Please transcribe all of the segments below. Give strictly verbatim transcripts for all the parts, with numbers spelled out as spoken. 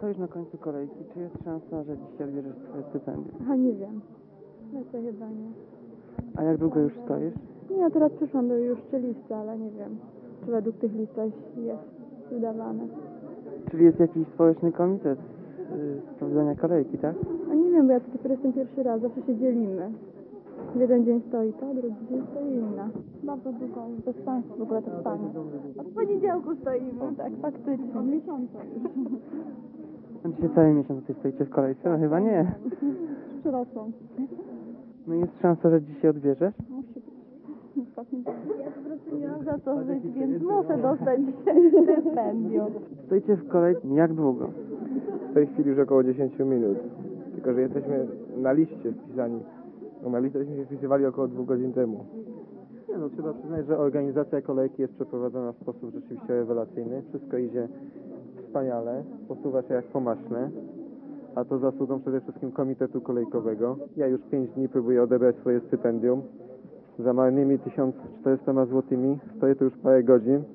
Stoisz na końcu kolejki. Czy jest szansa, że dzisiaj odbierzesz swoje stypendium? A nie wiem. Lecę chyba nie. A jak długo już stoisz? Nie, ja teraz przyszłam, były już trzy listy, ale nie wiem, czy według tych listach jest wydawane. Czyli jest jakiś społeczny komitet yy, sprawdzania kolejki, tak? A nie wiem, bo ja tu dopiero jestem pierwszy raz, zawsze się dzielimy. W jeden dzień stoi ta, drugi dzień stoi inna. Bardzo długo, bez sensu w ogóle to stanie. Od poniedziałku stoimy, tak, faktycznie. Miesiąca już. A dzisiaj cały miesiąc tutaj stoicie w kolejce? No chyba nie. Przyrosłam. No jest szansa, że dzisiaj odbierzesz? Musi być. Ostatni dzień. Ja po prostu nie mam za co żyć, więc muszę dostać dzisiaj stypendium. Stoicie w kolejce jak długo? W tej chwili już około dziesięć minut. Tylko że jesteśmy na liście wpisani. No, na listę żeśmy się wpisywali około dwóch godzin temu. Nie no, trzeba przyznać, że organizacja kolejki jest przeprowadzona w sposób rzeczywiście rewelacyjny. Wszystko idzie wspaniale, posuwa się jak po maśle. A to zasługą przede wszystkim Komitetu Kolejkowego. Ja już pięć dni próbuję odebrać swoje stypendium. Za marnymi tysiąc czterystoma złotymi. Stoję tu już parę godzin.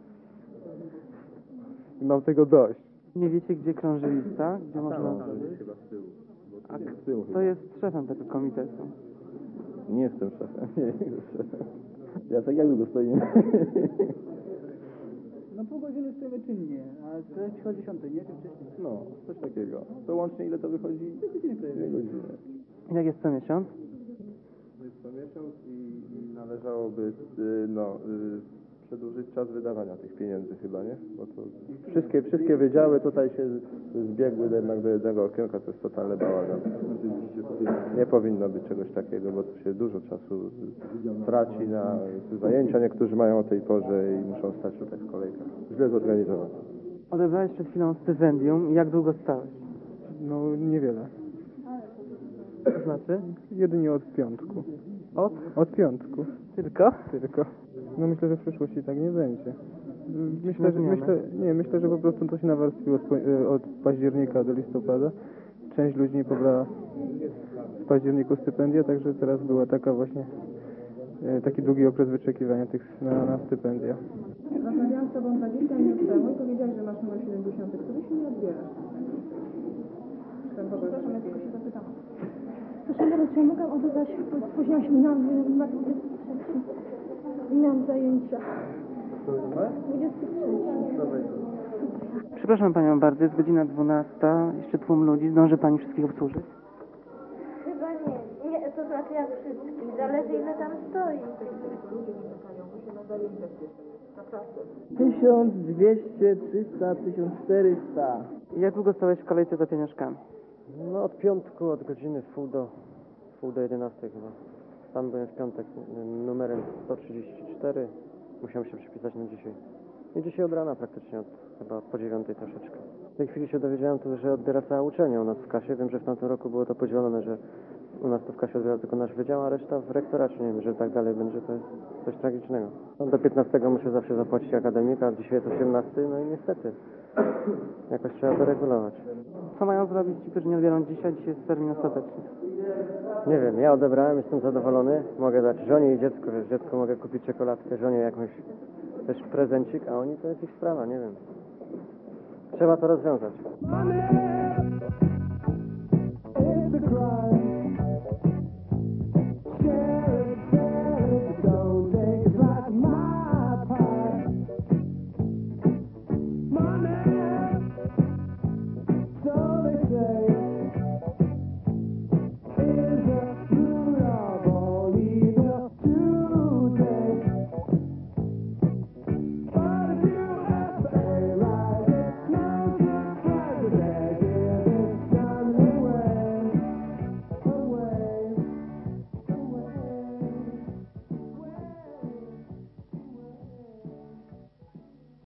I mam tego dość. Nie wiecie, gdzie krąży lista? Gdzie można... Chyba z tyłu. A kto jest szefem tego komitetu? Nie jestem szefem. Nie jestem szefem. Ja tak jak długo stoimy? No pół godziny stoimy czynnie, a to przychodzi dziesiątej, nie? Czy wcześniej? No, coś takiego. To łącznie ile to wychodzi? Dwie godziny. Jak jest co miesiąc? To jest co miesiąc i, i należałoby y, no, y, przedłużyć czas wydawania tych pieniędzy chyba, nie? Bo to wszystkie, wszystkie wydziały tutaj się zbiegły jednak do jednego okienka, to jest totalny bałagan. Nie powinno być czegoś takiego, bo tu się dużo czasu traci na zajęcia, niektórzy mają o tej porze i muszą stać tutaj w kolejkach. Źle zorganizowane. Odebrałeś przed chwilą stypendium. Jak długo stałeś? No niewiele. To znaczy? Jedynie od piątku. Od? Od piątku. Tylko? Tylko. No myślę, że w przyszłości tak nie będzie. Myślę, że, zmianę. myślę, nie, myślę, że po prostu to się nawarstwiło od października do listopada. Część ludzi nie pobrała w październiku stypendia, także teraz była taka właśnie taki długi okres wyczekiwania tych na, na stypendia. Rozmawiałam z tobą dwadzieścia minut temu i powiedziałeś, że masz numer siedemdziesiąt, który się nie odbierasz. Przepraszam, ja tylko się zapytam. Proszę bardzo, czy ja mogłam odebrać, bo spóźniłam się, miałam numer dwudziesty trzeci. I miałam zajęcia. dwudziesty trzeci. Przepraszam Panią bardzo, jest godzina dwunasta, jeszcze tłum ludzi. Zdąży Pani wszystkich obsłużyć? Chyba nie. Nie, to znaczy jak wszystkich. Zależy ile tam stoi. tysiąc dwieście, trzysta, tysiąc czterysta. I jak długo stałeś w kolejce za pieniążkami? No od piątku, od godziny w pół do, pół do jedenastej chyba. Tam byłem w piątek numerem sto trzydzieści cztery. Musiałem się przypisać na dzisiaj. I dzisiaj od rana praktycznie, od, chyba po dziewiątej troszeczkę. W tej chwili się dowiedziałem, to, że odbiera cała uczelnia u nas w kasie. Wiem, że w tamtym roku było to podzielone, że u nas to w kasie odbiera tylko nasz wydział, a reszta w rektoracie. Nie wiem, że tak dalej będzie, to jest coś tragicznego. No, do piętnastego muszę zawsze zapłacić akademika, dzisiaj jest osiemnasty, no i niestety. Jakoś trzeba to regulować. Co mają zrobić ci, którzy nie odbiorą dzisiaj? Dzisiaj jest termin ostateczny. Nie wiem, ja odebrałem, jestem zadowolony. Mogę dać żonie i dziecku, że dziecku mogę kupić czekoladkę, żonie jakąś też prezencik, a oni to jest ich sprawa, nie wiem. Trzeba to rozwiązać. Money is the crime.